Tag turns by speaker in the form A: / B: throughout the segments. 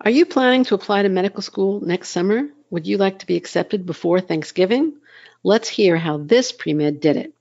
A: Are you planning to apply to medical school next summer? Would you like to be accepted before Thanksgiving? Let's hear how this pre-med did it.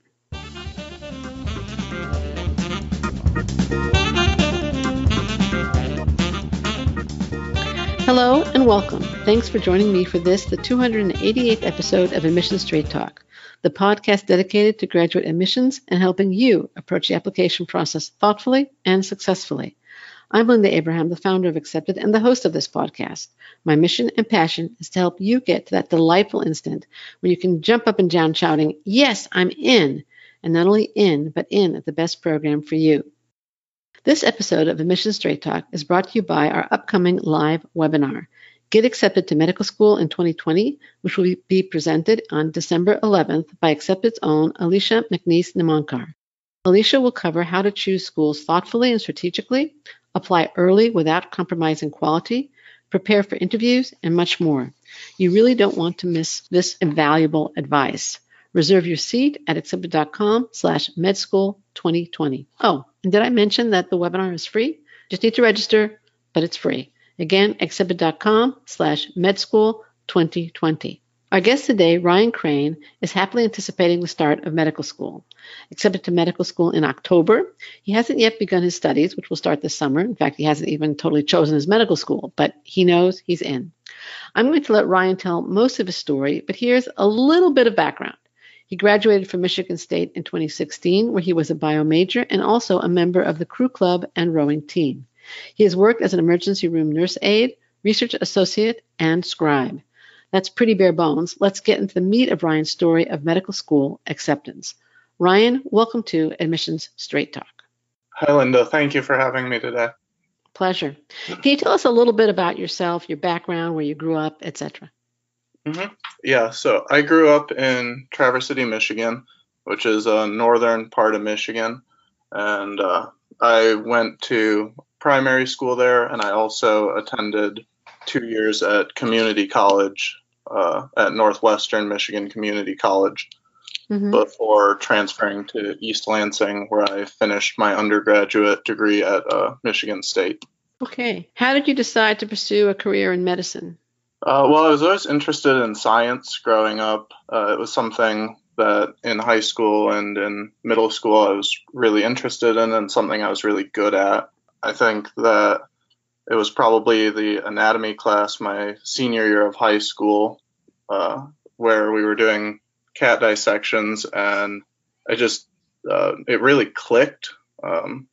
A: Hello and welcome. Thanks for joining me for this, the 288th episode of Admissions Straight Talk, the podcast dedicated to graduate admissions and helping you approach the application process thoughtfully and successfully. I'm Linda Abraham, the founder of Accepted and the host of this podcast. My mission and passion is to help you get to that delightful instant when you can jump up and down shouting, "Yes, I'm in," and not only in, but in at the best program for you. This episode of Admissions Straight Talk is brought to you by our upcoming live webinar, Get Accepted to Medical School in 2020, which will be presented on December 11th by Accepted's own Alicia McNeese-Nemankar. Alicia will cover how to choose schools thoughtfully and strategically, apply early without compromising quality, prepare for interviews, and much more. You really don't want to miss this invaluable advice. Reserve your seat at accepted.com/medschool2020. Oh, and did I mention that the webinar is free? Just need to register, but it's free. Again, accepted.com/medschool2020. Our guest today, Ryan Crane, is happily anticipating the start of medical school. Accepted to medical school in October. He hasn't yet begun his studies, which will start this summer. In fact, he hasn't even totally chosen his medical school, but he knows he's in. I'm going to let Ryan tell most of his story, but here's a little bit of background. He graduated from Michigan State in 2016, where he was a bio major and also a member of the crew club and rowing team. He has worked as an emergency room nurse aide, research associate, and scribe. That's pretty bare bones. Let's get into the meat of Ryan's story of medical school acceptance. Ryan, welcome to Admissions Straight Talk.
B: Hi, Linda. Thank you for having me today.
A: Pleasure. Can you tell us a little bit about yourself, your background, where you grew up, etc.?
B: Yeah, so I grew up in Traverse City, Michigan, which is a northern part of Michigan. And I went to primary school there, and I also attended 2 years at community college at Northwestern Michigan Community College before transferring to East Lansing, where I finished my undergraduate degree at Michigan State.
A: Okay. How did you decide to pursue a career in medicine?
B: Well, I was always interested in science growing up. It was something that in high school and in middle school I was really interested in and something I was really good at. I think that it was probably the anatomy class my senior year of high school where we were doing cat dissections, and I just, it really clicked. And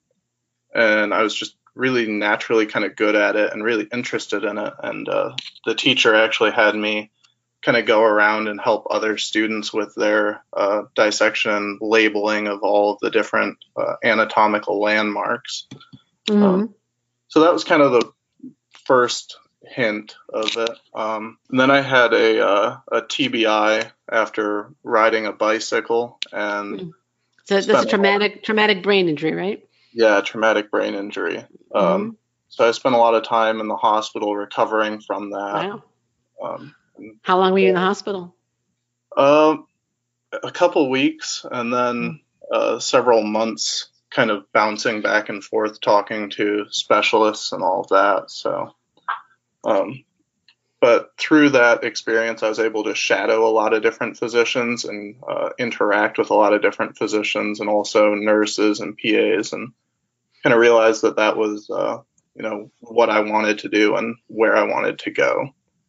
B: I was just really naturally kind of good at it and really interested in it. And the teacher actually had me kind of go around and help other students with their dissection labeling of all of the different anatomical landmarks. So that was kind of the first hint of it. And then I had a TBI after riding a bicycle. And
A: so that's a traumatic brain injury, right?
B: Yeah, traumatic brain injury. So I spent a lot of time in the hospital recovering from that.
A: Wow. How long were you in the hospital?
B: A couple weeks, and then several months kind of bouncing back and forth, talking to specialists and all of that. So, but through that experience, I was able to shadow a lot of different physicians and interact with a lot of different physicians and also nurses and PAs, and kind of realized that that was, what I wanted to do and where I wanted to go.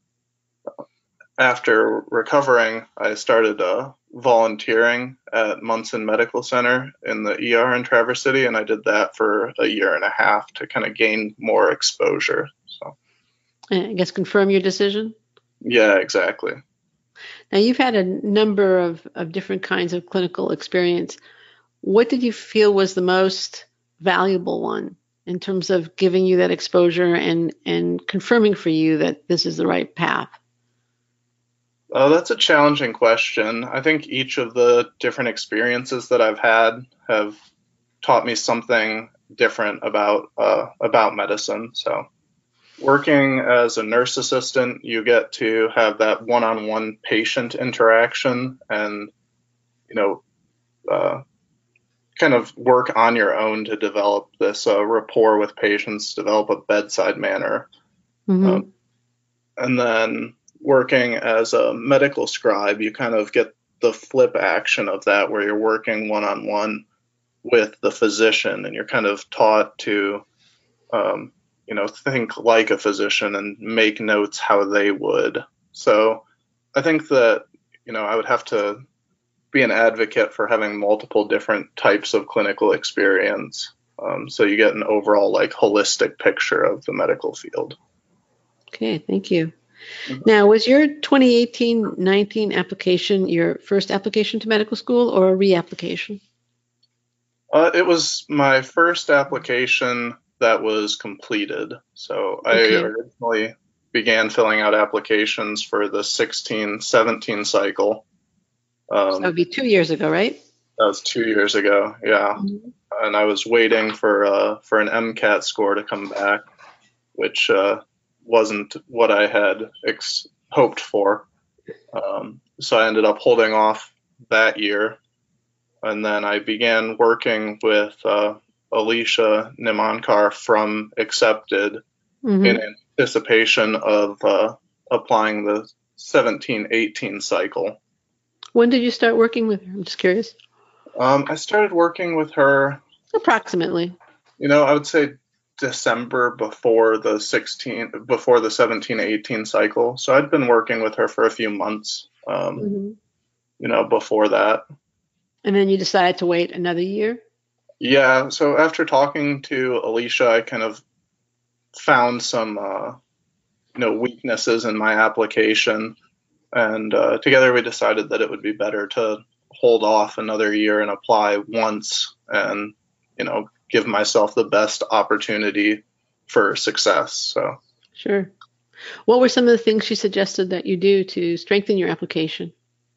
B: After recovering, I started volunteering at Munson Medical Center in the ER in Traverse City, and I did that for a year and a half to kind of gain more exposure. So,
A: I guess confirm your decision?
B: Yeah, exactly.
A: Now, you've had a number of different kinds of clinical experience. What did you feel was the most valuable one in terms of giving you that exposure and confirming for you that this is the right path?
B: That's a challenging question. I think each of the different experiences that I've had have taught me something different about medicine. So working as a nurse assistant, you get to have that one-on-one patient interaction and, kind of work on your own to develop this rapport with patients, develop a bedside manner.
A: Mm-hmm.
B: And then working as a medical scribe, you kind of get the flip action of that, where you're working one-on-one with the physician, and you're kind of taught to, think like a physician and make notes how they would. So I think that, I would have to be an advocate for having multiple different types of clinical experience. So you get an overall holistic picture of the medical field.
A: Okay, thank you. Now, was your 2018-19 application your first application to medical school or a reapplication?
B: It was my first application that was completed. So I originally began filling out applications for the 16-17 cycle.
A: So that would be 2 years ago, right?
B: That was 2 years ago, yeah. Mm-hmm. And I was waiting for an MCAT score to come back, which wasn't what I had hoped for. So I ended up holding off that year. And then I began working with Alicia Nimankar from Accepted in anticipation of applying the 17-18 cycle.
A: When did you start working with her? I'm just curious.
B: I started working with her
A: approximately.
B: I would say December before the 17-18 cycle. So I'd been working with her for a few months, before that.
A: And then you decided to wait another year?
B: Yeah. So after talking to Alicia, I kind of found some, weaknesses in my application. And together we decided that it would be better to hold off another year and apply once and, give myself the best opportunity for success. So.
A: Sure. What were some of the things she suggested that you do to strengthen your application?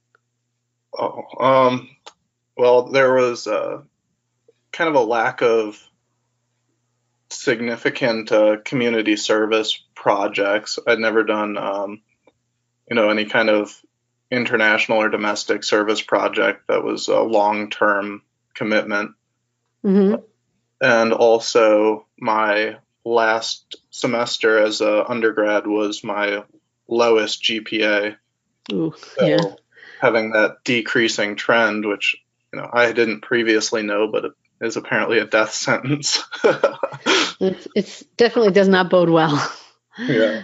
B: Well, there was kind of a lack of significant community service projects. I'd never done, any kind of international or domestic service project that was a long-term commitment.
A: Mm-hmm.
B: And also my last semester as an undergrad was my lowest GPA.
A: Ooh,
B: so
A: yeah.
B: Having that decreasing trend, which I didn't previously know, but it is apparently a death sentence.
A: It definitely does not bode well.
B: Yeah.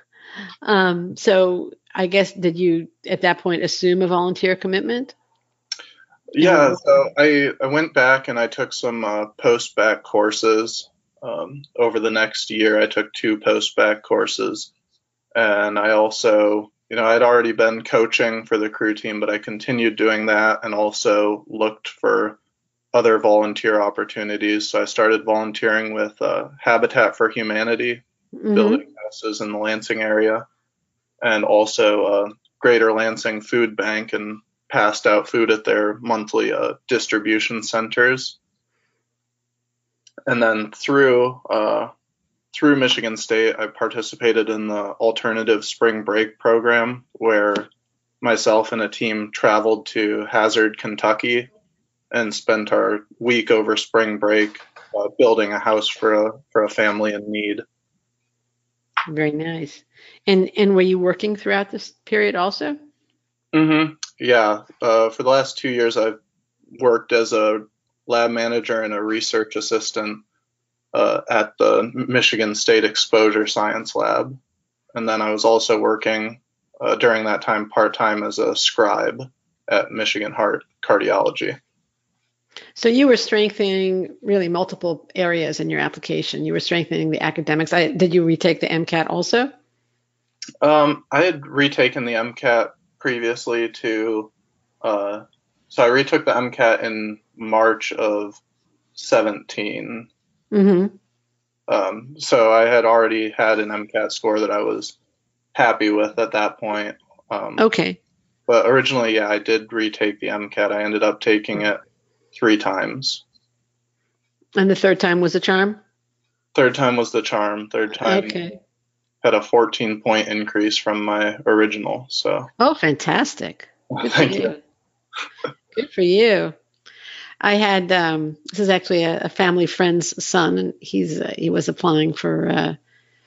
A: So I guess, did you at that point assume a volunteer commitment?
B: Yeah. So I went back and I took some post-bac courses. Over the next year, I took 2 post-bac courses. And I also, I'd already been coaching for the crew team, but I continued doing that and also looked for other volunteer opportunities. So I started volunteering with Habitat for Humanity, building houses in the Lansing area, and also Greater Lansing Food Bank, and passed out food at their monthly distribution centers. And then through Michigan State, I participated in the Alternative Spring Break program, where myself and a team traveled to Hazard, Kentucky, and spent our week over spring break building a house for a family in need.
A: Very nice. And were you working throughout this period also?
B: Mm-hmm. Yeah. For the last 2 years, I've worked as a lab manager and a research assistant at the Michigan State Exposure Science Lab. And then I was also working during that time part-time as a scribe at Michigan Heart Cardiology.
A: So you were strengthening really multiple areas in your application. You were strengthening the academics. Did you retake the MCAT also?
B: I had retaken the MCAT previously to, so I retook the MCAT in March of 17.
A: Mm-hmm.
B: So I had already had an MCAT score that I was happy with at that point.
A: Okay.
B: But originally, yeah, I did retake the MCAT. I ended up taking it 3 times.
A: And the third time was a charm?
B: Third time was the charm. Third time had a 14-point increase from my original. So.
A: Oh, fantastic. Good
B: Thank
A: for
B: you.
A: Good for you. I had, this is actually a family friend's son, and he was applying for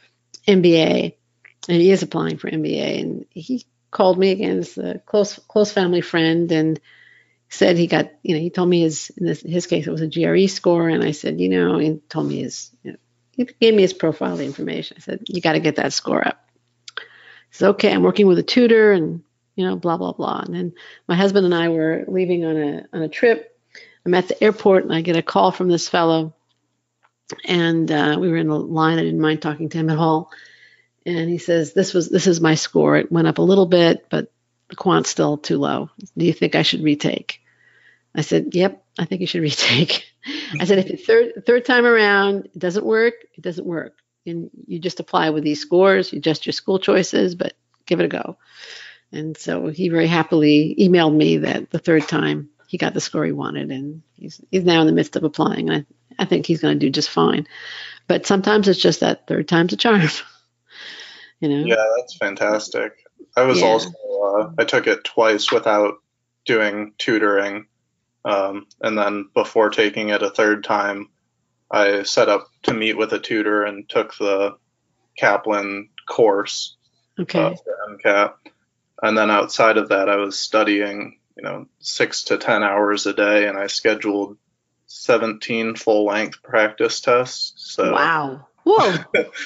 A: MBA, and he is applying for MBA. And he called me again as a close family friend, and said he got, he told me in his case, it was a GRE score. And I said, he told me he gave me his profile information. I said, you got to get that score up. He said, okay, I'm working with a tutor and, blah, blah, blah. And then my husband and I were leaving on a trip. I'm at the airport and I get a call from this fellow. And we were in a line. I didn't mind talking to him at all. And he says, this is my score. It went up a little bit, but the quant's still too low. Do you think I should retake? I said, yep, I think you should retake. I said, if it's third time around, it doesn't work, it doesn't work. And you just apply with these scores, you adjust your school choices, but give it a go. And so he very happily emailed me that the third time he got the score he wanted. And he's now in the midst of applying. I think he's going to do just fine. But sometimes it's just that third time's a charm.
B: Yeah, that's fantastic. I was also, I took it twice without doing tutoring. And then before taking it a third time, I set up to meet with a tutor and took the Kaplan course for MCAT. And then outside of that, I was studying, 6 to 10 hours a day, and I scheduled 17 full-length practice tests. So
A: wow! Whoa!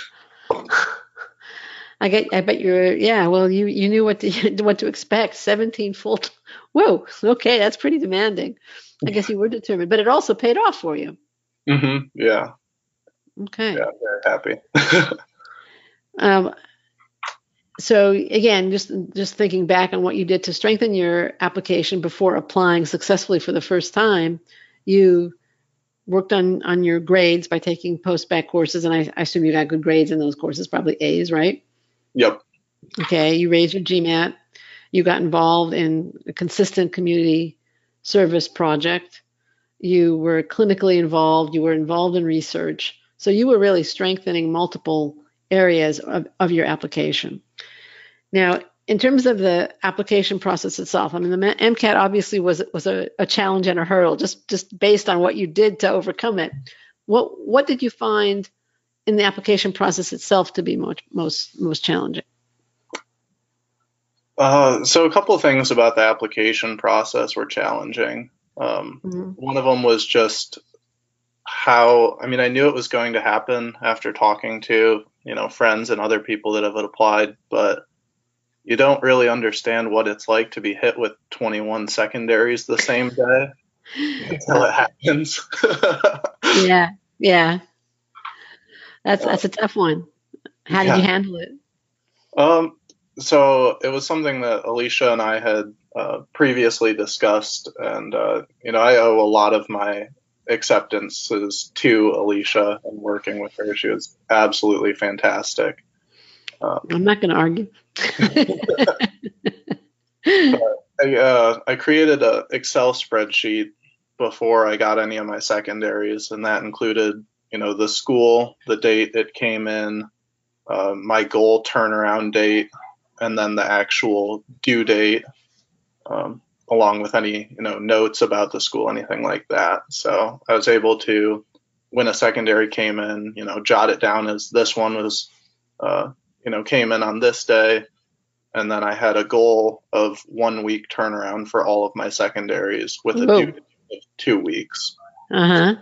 A: I bet you knew what to expect. 17 full. Whoa. Okay, that's pretty demanding. I guess you were determined, but it also paid off for you.
B: Mm-hmm. Yeah.
A: Okay.
B: Yeah, very happy.
A: So again, just thinking back on what you did to strengthen your application before applying successfully for the first time, you worked on your grades by taking post-bac courses, and I assume you got good grades in those courses, probably A's, right?
B: Yep.
A: Okay, you raised your GMAT. You got involved in a consistent community service project. You were clinically involved. You were involved in research. So you were really strengthening multiple areas of your application. Now, in terms of the application process itself, I mean, the MCAT obviously was a challenge and a hurdle, just based on what you did to overcome it. What did you find in the application process itself to be most challenging?
B: So a couple of things about the application process were challenging. One of them was just I knew it was going to happen after talking to, friends and other people that have applied, but you don't really understand what it's like to be hit with 21 secondaries the same day until it happens.
A: Yeah. That's a tough one. How did you handle it?
B: So it was something that Alicia and I had previously discussed, and I owe a lot of my acceptances to Alicia and working with her. She was absolutely fantastic.
A: I'm not going to argue.
B: I created an Excel spreadsheet before I got any of my secondaries, and that included, the school, the date it came in, my goal turnaround date, and then the actual due date, along with any, notes about the school, anything like that. So I was able to, when a secondary came in, jot it down as this one was, came in on this day. And then I had a goal of 1 week turnaround for all of my secondaries with a due date of 2 weeks.
A: Uh-huh.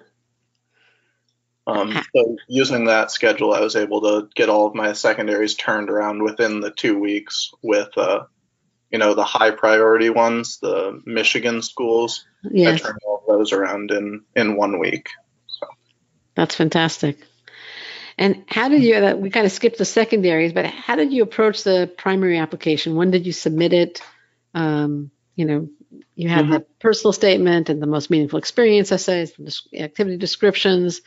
B: So using that schedule, I was able to get all of my secondaries turned around within the 2 weeks with, the high priority ones, the Michigan schools.
A: Yes.
B: I turned all of those around in 1 week. So.
A: That's fantastic. And how did you, we kind of skipped the secondaries, but how did you approach the primary application? When did you submit it? You had the personal statement and the most meaningful experience essays, activity descriptions.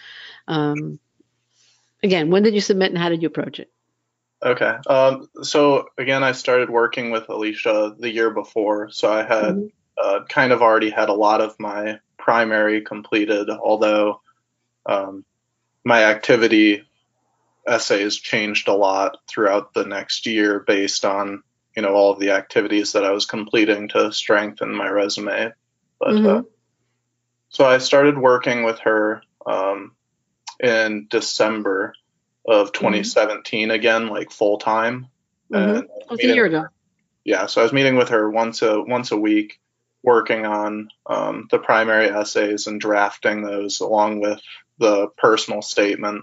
A: Again, when did you submit and how did you approach it?
B: Okay. So again, I started working with Alicia the year before. So I had kind of already had a lot of my primary completed, although my activity essays changed a lot throughout the next year based on, all of the activities that I was completing to strengthen my resume. But so I started working with her in December, of 2017 again, like full time.
A: Mm-hmm. Oh, it's a year ago.
B: Yeah, so I was meeting with her once a week, working on the primary essays and drafting those along with the personal statement.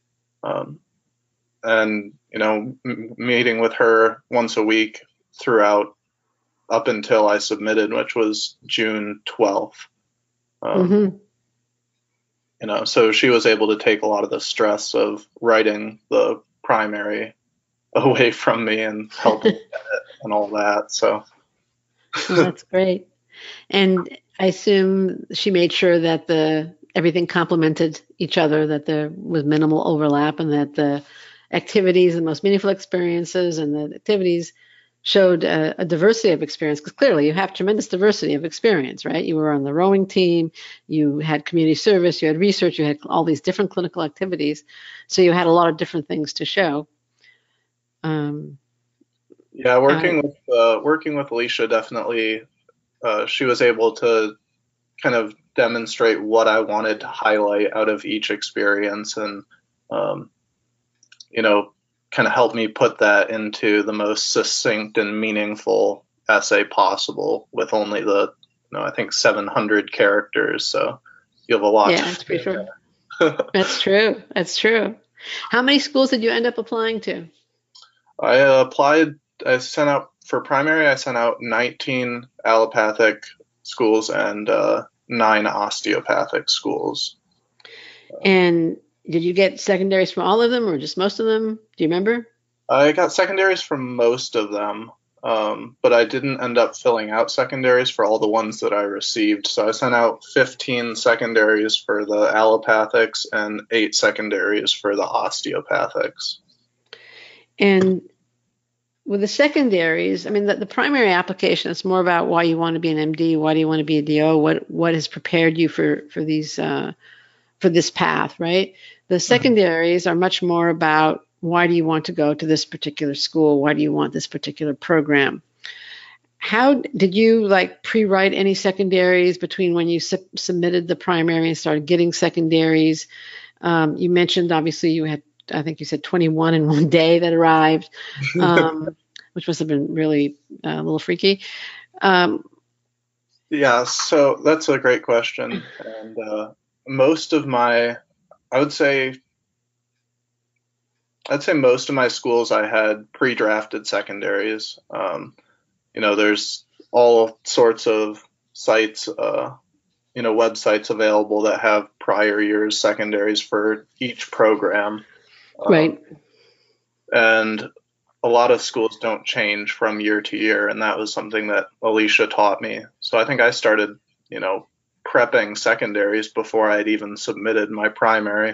B: And, meeting with her once a week throughout up until I submitted, which was June 12th. So she was able to take a lot of the stress of writing the primary away from me and help me get it and all that. So
A: well, that's great. And I assume she made sure that everything complemented each other, that there was minimal overlap, and that the activities, the most meaningful experiences, and the activities showed a diversity of experience, because clearly you have tremendous diversity of experience, right? You were on the rowing team, you had community service, you had research, you had all these different clinical activities. So you had a lot of different things to show.
B: Working with Alicia, definitely, she was able to kind of demonstrate what I wanted to highlight out of each experience, and kind of help me put that into the most succinct and meaningful essay possible with only I think 700 characters. So you have a lot.
A: Yeah, that's pretty sure. That's true. That's true. How many schools did you end up applying to?
B: I sent out for primary, I sent out 19 allopathic schools and 9 osteopathic schools.
A: And did you get secondaries from all of them or just most of them? Do you remember?
B: I got secondaries from most of them, but I didn't end up filling out secondaries for all the ones that I received. So I sent out 15 secondaries for the allopathics and 8 secondaries for the osteopathics.
A: And with the secondaries, I mean, the primary application is more about why you want to be an MD, why do you want to be a DO, what has prepared you for these for this path, right? The secondaries are much more about why do you want to go to this particular school? Why do you want this particular program? How did you pre-write any secondaries between when you submitted the primary and started getting secondaries? You mentioned obviously you had, I think you said 21 in one day that arrived, which must have been really a little freaky.
B: Yeah, so that's a great question. And most of my, I'd say most of my schools I had pre-drafted secondaries. There's all sorts of sites, websites available that have prior year's secondaries for each program.
A: Right.
B: And a lot of schools don't change from year to year, and that was something that Alicia taught me. So I think I started, prepping secondaries before I'd even submitted my primary.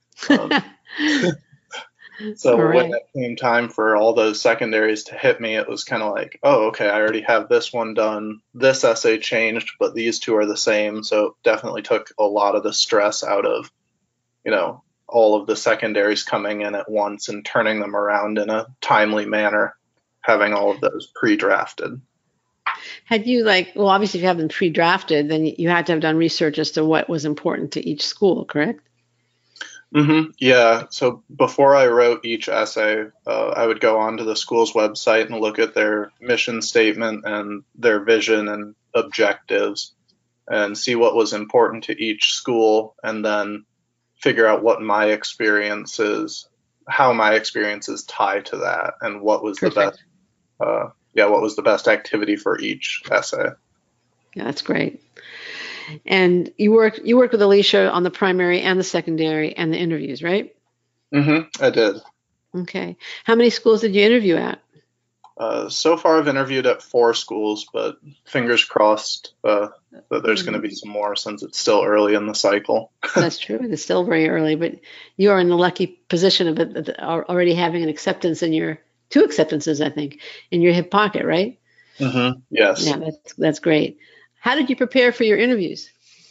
B: So
A: right.
B: When it came time for all those secondaries to hit me, it was kind of like, oh, okay, I already have this one done. This essay changed, but these two are the same. So it definitely took a lot of the stress out of, all of the secondaries coming in at once and turning them around in a timely manner, having all of those pre-drafted.
A: Had you obviously if you have them pre-drafted, then you had to have done research as to what was important to each school, correct?
B: Mm-hmm. Yeah. So before I wrote each essay, I would go onto the school's website and look at their mission statement and their vision and objectives and see what was important to each school, and then figure out what my experiences, how my experiences tie to that, and what was
A: Perfect.
B: what was the best activity for each essay.
A: Yeah, that's great. And you worked with Alicia on the primary and the secondary and the interviews, right?
B: Mm-hmm. I did.
A: Okay. How many schools did you interview at?
B: So far, I've interviewed at 4 schools, but fingers crossed that there's going to be some more since it's still early in the cycle.
A: That's true. It's still very early, but you are in the lucky position of already having an acceptance in 2 acceptances, I think, in your hip pocket, right?
B: Mm-hmm. Yes.
A: Yeah, that's great. How did you prepare for your interviews?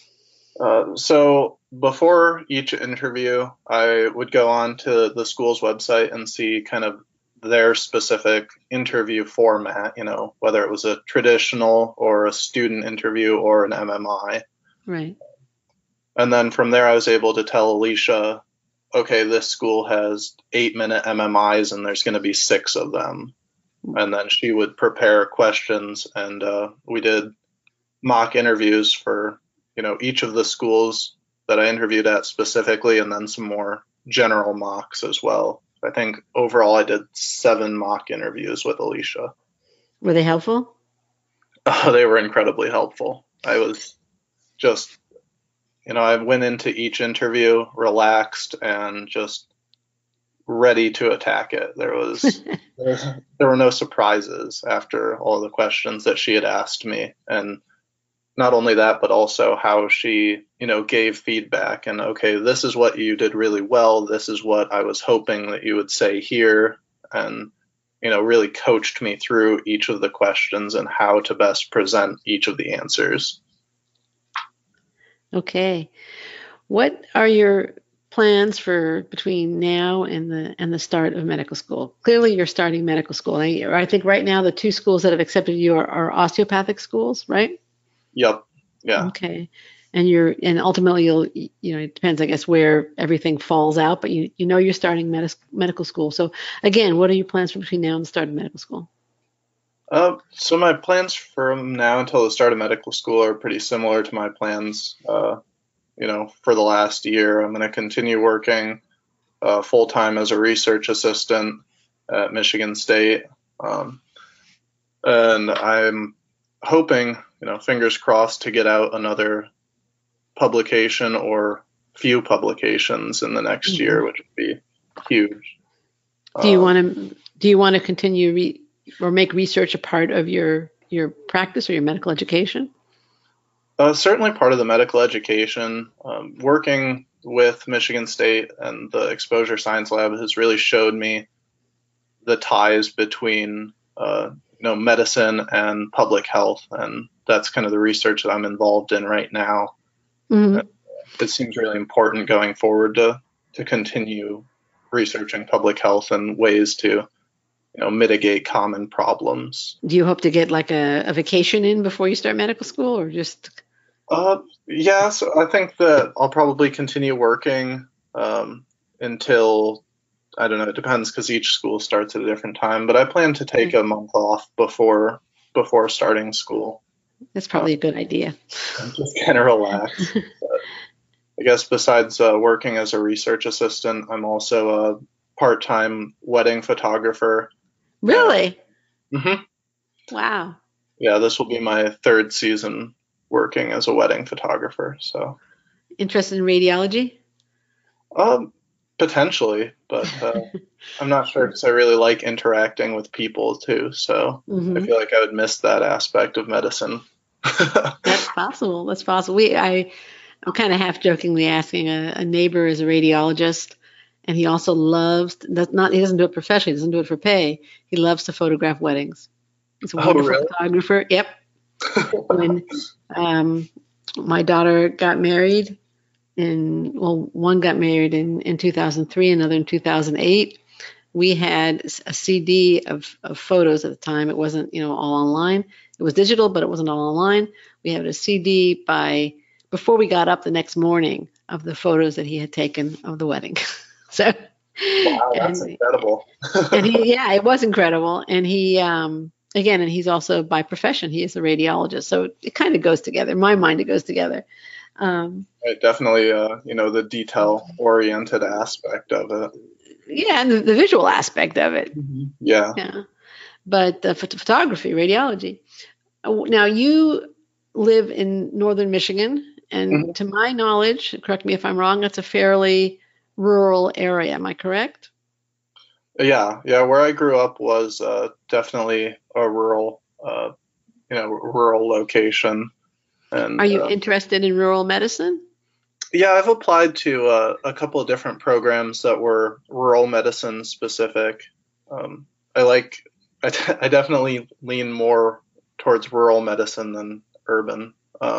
B: So before each interview, I would go on to the school's website and see kind of their specific interview format, whether it was a traditional or a student interview or an MMI.
A: Right.
B: And then from there, I was able to tell Alicia okay, this school has 8-minute MMIs and there's going to be 6 of them. And then she would prepare questions, and we did mock interviews for, each of the schools that I interviewed at specifically, and then some more general mocks as well. I think overall I did 7 mock interviews with Alicia.
A: Were they helpful?
B: They were incredibly helpful. I was just, I went into each interview relaxed and just ready to attack it. There were no surprises after all the questions that she had asked me. And not only that, but also how she, gave feedback and, okay, this is what you did really well. This is what I was hoping that you would say here. And, really coached me through each of the questions and how to best present each of the answers.
A: Okay. What are your plans for between now and the start of medical school? Clearly, you're starting medical school. I think right now the 2 schools that have accepted you are osteopathic schools, right?
B: Yep. Yeah.
A: Okay. And ultimately you'll, it depends, I guess, where everything falls out, but you're starting medical school. So again, what are your plans for between now and the start of medical school?
B: So my plans from now until the start of medical school are pretty similar to my plans, for the last year. I'm going to continue working full-time as a research assistant at Michigan State. And I'm hoping, fingers crossed, to get out another publication or few publications in the next year, which would be huge.
A: Do you want to continue or make research a part of your practice or your medical education?
B: Certainly part of the medical education. Working with Michigan State and the Exposure Science Lab has really showed me the ties between medicine and public health, and that's kind of the research that I'm involved in right now. Mm-hmm. It seems really important going forward to continue researching public health and ways to mitigate common problems.
A: Do you hope to get like a vacation in before you start medical school, or just?
B: Yeah, so I think that I'll probably continue working until, I don't know, it depends because each school starts at a different time, but I plan to take a month off before starting school.
A: That's probably a good idea.
B: Just kind of relax. But I guess besides working as a research assistant, I'm also a part-time wedding photographer.
A: Really?
B: Mm-hmm.
A: Wow.
B: Yeah, this will be my 3rd season working as a wedding photographer. So,
A: interested in radiology?
B: Potentially, but I'm not sure because I really like interacting with people too. So I feel like I would miss that aspect of medicine.
A: That's possible. I'm kind of half jokingly asking a neighbor is a radiologist, and he also loves he doesn't do it professionally, he doesn't do it for pay. He loves to photograph weddings. He's a wonderful photographer. Yep. When my daughter got married, one got married in 2003, another in 2008. We had a CD of photos at the time. It wasn't, all online. It was digital, but it wasn't all online. We had a CD before we got up the next morning of the photos that he had taken of the wedding. So,
B: wow, that's incredible.
A: And it was incredible. And he, and he's also by profession, he is a radiologist. So it kind of goes together. In my mind, it goes together.
B: Right, definitely, the detail-oriented aspect of it.
A: Yeah, and the visual aspect of it.
B: Mm-hmm. Yeah.
A: But the photography, radiology. Now, you live in northern Michigan, and to my knowledge, correct me if I'm wrong, it's a fairly rural area. Am I correct?
B: Yeah. Where I grew up was definitely a rural location. And,
A: are you interested in rural medicine?
B: Yeah, I've applied to a couple of different programs that were rural medicine specific. I definitely lean more towards rural medicine than urban.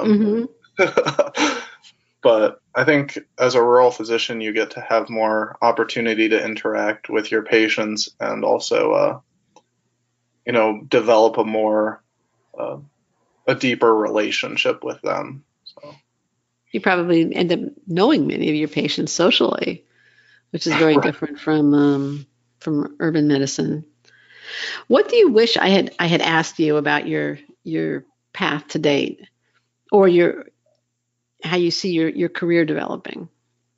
B: But I think as a rural physician, you get to have more opportunity to interact with your patients and also, develop a deeper relationship with them. So.
A: You probably end up knowing many of your patients socially. which is very different from urban medicine. What do you wish I had asked you about your path to date, or how you see your career developing?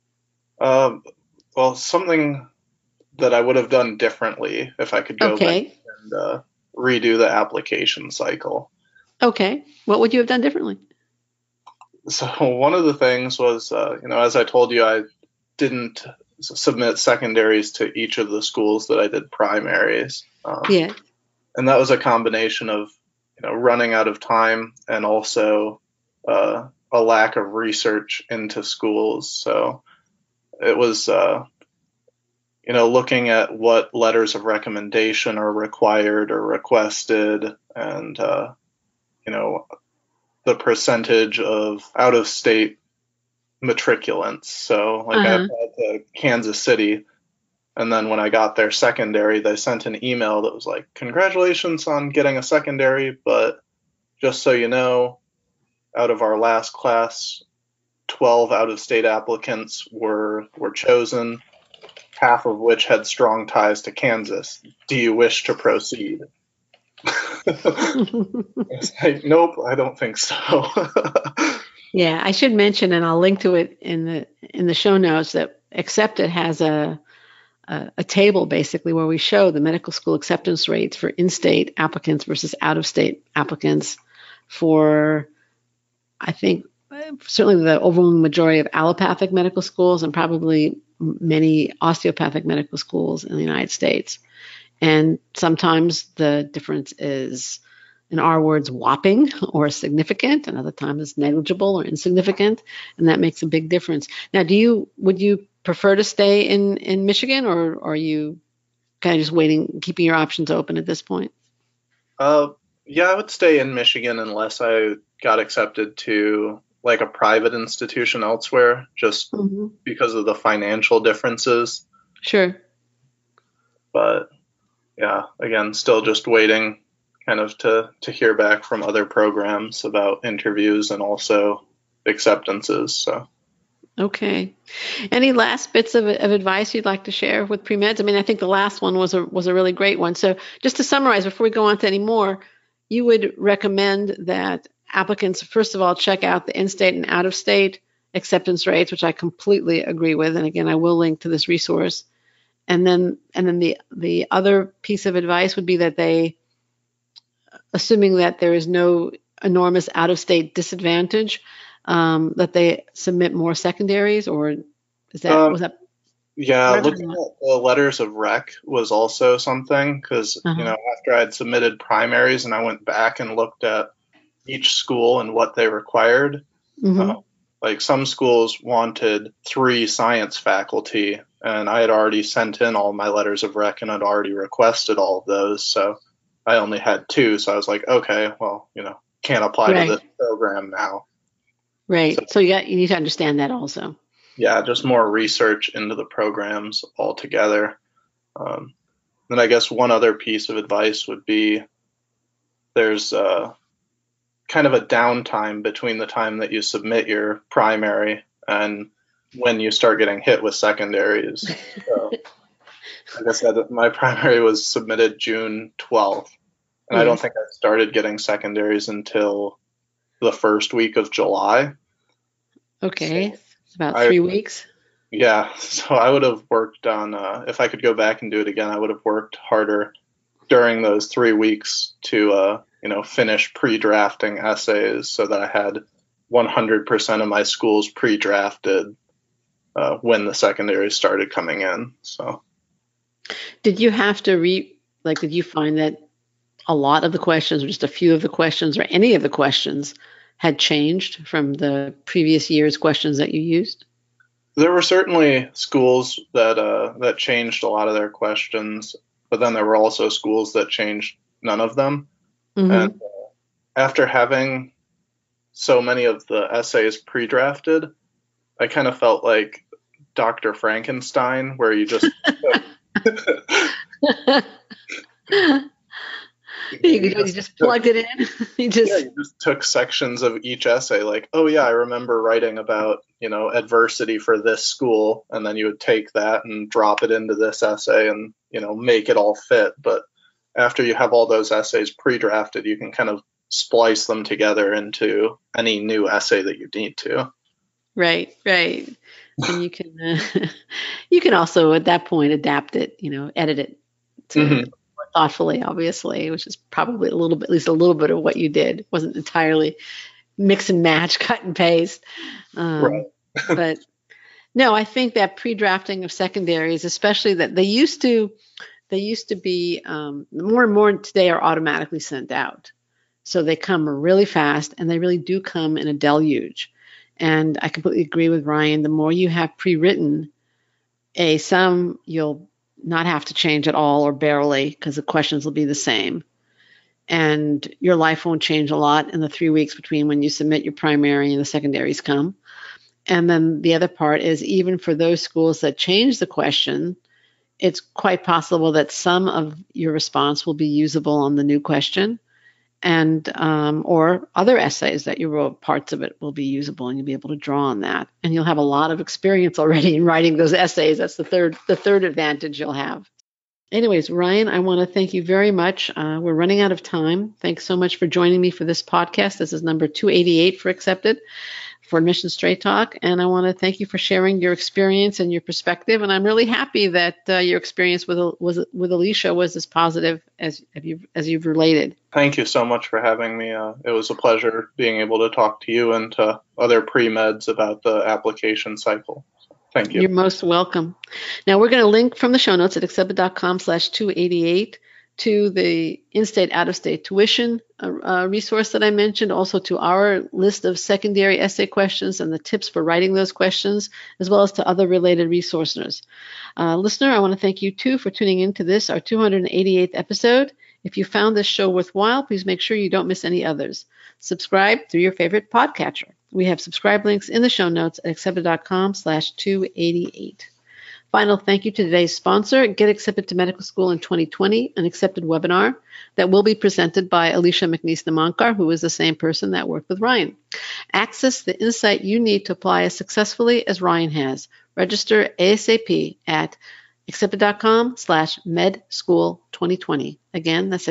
B: Well, something that I would have done differently if I could go back and redo the application cycle.
A: Okay. What would you have done differently?
B: So one of the things was, as I told you, I didn't submit secondaries to each of the schools that I did primaries.
A: Yeah.
B: And that was a combination of, running out of time and also a lack of research into schools. So it was, looking at what letters of recommendation are required or requested, and, the percentage of out-of-state matriculants. So, I applied to Kansas City, and then when I got their secondary, they sent an email that was like, "Congratulations on getting a secondary, but just so you know, out of our last class, 12 out-of-state applicants were chosen, half of which had strong ties to Kansas. Do you wish to proceed?" It's like, nope, I don't think so.
A: Yeah, I should mention, and I'll link to it in the show notes, that Accepted has a table basically where we show the medical school acceptance rates for in-state applicants versus out-of-state applicants for, I think, certainly the overwhelming majority of allopathic medical schools and probably many osteopathic medical schools in the United States. And sometimes the difference is, in our words, whopping or significant, and other times it's negligible or insignificant, and that makes a big difference. Now, would you prefer to stay in Michigan, or are you kind of just waiting, keeping your options open at this point?
B: Yeah, I would stay in Michigan unless I got accepted to like a private institution elsewhere, just because of the financial differences.
A: Sure.
B: But yeah, again, still just waiting kind of to hear back from other programs about interviews and also acceptances. So.
A: Okay. Any last bits of advice you'd like to share with pre-meds? I mean, I think the last one was a really great one. So just to summarize, before we go on to any more, you would recommend that applicants, first of all, check out the in-state and out-of-state acceptance rates, which I completely agree with. And again, I will link to this resource. And then the other piece of advice would be that they, assuming that there is no enormous out-of-state disadvantage, that they submit more secondaries, or was that?
B: Yeah, looking at the letters of rec was also something, because after I had submitted primaries and I went back and looked at each school and what they required, like some schools wanted 3 science faculty, and I had already sent in all my letters of rec and had already requested all of those, so I only had 2. So I was like, okay, well, can't apply to this program now.
A: Right. So you need to understand that also.
B: Yeah, just more research into the programs altogether. Then I guess one other piece of advice would be there's kind of a downtime between the time that you submit your primary and when you start getting hit with secondaries. So, like I said, my primary was submitted June 12th, and I don't think I started getting secondaries until the first week of July.
A: Okay, so it's about 3 weeks.
B: Yeah, so I would have worked on, if I could go back and do it again, I would have worked harder during those 3 weeks to, finish pre-drafting essays so that I had 100% of my schools pre-drafted when the secondaries started coming in. So,
A: did you have to did you find that a lot of the questions, or just a few of the questions, or any of the questions had changed from the previous year's questions that you used?
B: There were certainly schools that changed a lot of their questions, but then there were also schools that changed none of them. And after having so many of the essays pre-drafted, I kind of felt like Dr. Frankenstein, where you just
A: You just plugged it in.
B: You just took sections of each essay, like, oh yeah, I remember writing about, adversity for this school, and then you would take that and drop it into this essay and, make it all fit. But after you have all those essays pre-drafted, you can kind of splice them together into any new essay that you need to.
A: Right. And you can also at that point adapt it, edit it to more thoughtfully, obviously, which is probably at least a little bit of what you did. It wasn't entirely mix and match, cut and paste.
B: Right.
A: But no, I think that pre-drafting of secondaries, especially that they used to be more and more today are automatically sent out. So they come really fast, and they really do come in a deluge. And I completely agree with Ryan. The more you have pre-written, some you'll not have to change at all or barely, because the questions will be the same. And your life won't change a lot in the 3 weeks between when you submit your primary and the secondaries come. And then the other part is, even for those schools that change the question, it's quite possible that some of your response will be usable on the new question, and or other essays that you wrote, parts of it will be usable, and you'll be able to draw on that. And you'll have a lot of experience already in writing those essays. That's the third advantage you'll have. Anyways, Ryan, I want to thank you very much. We're running out of time. Thanks so much for joining me for this podcast. This is number 288 for Accepted, for Admissions Straight Talk. And I want to thank you for sharing your experience and your perspective. And I'm really happy that your experience with Alicia was as positive as you've related.
B: Thank you so much for having me. It was a pleasure being able to talk to you and to other pre-meds about the application cycle. Thank you.
A: You're most welcome. Now, we're going to link from the show notes at accepted.com/288 to the in-state, out-of-state tuition resource that I mentioned, also to our list of secondary essay questions and the tips for writing those questions, as well as to other related resources. Listener, I want to thank you too for tuning into this, our 288th episode. If you found this show worthwhile, please make sure you don't miss any others. Subscribe through your favorite podcatcher. We have subscribe links in the show notes at accepted.com/288. Final thank you to today's sponsor, Get Accepted to Medical School in 2020, an Accepted webinar that will be presented by Alicia McNeese-Namankar, who is the same person that worked with Ryan. Access the insight you need to apply as successfully as Ryan has. Register ASAP at accepted.com/medschool2020. Again, that's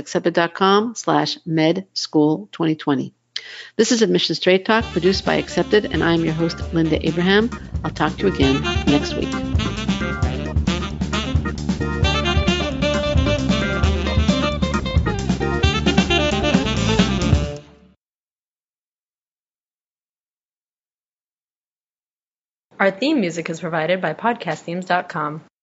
A: accepted.com/medschool2020. This is Admissions Straight Talk, produced by Accepted, and I'm your host, Linda Abraham. I'll talk to you again next week.
C: Our theme music is provided by podcastthemes.com.